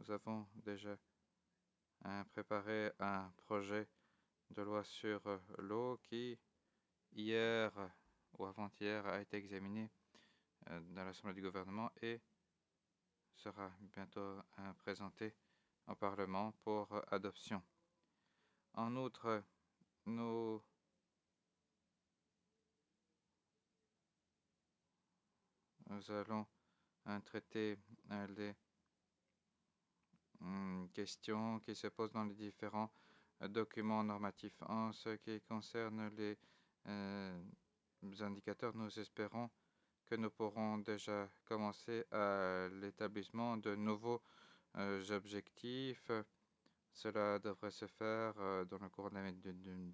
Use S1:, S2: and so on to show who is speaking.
S1: nous avons déjà préparé un projet de loi sur l'eau qui, hier ou avant-hier, a été examiné dans l'Assemblée du gouvernement et sera bientôt présenté au Parlement pour adoption. En outre, nous allons traiter les questions qui se posent dans les différents documents normatifs. En ce qui concerne les indicateurs, nous espérons que nous pourrons déjà commencer à l'établissement de nouveaux objectifs. Cela devrait se faire dans le cours de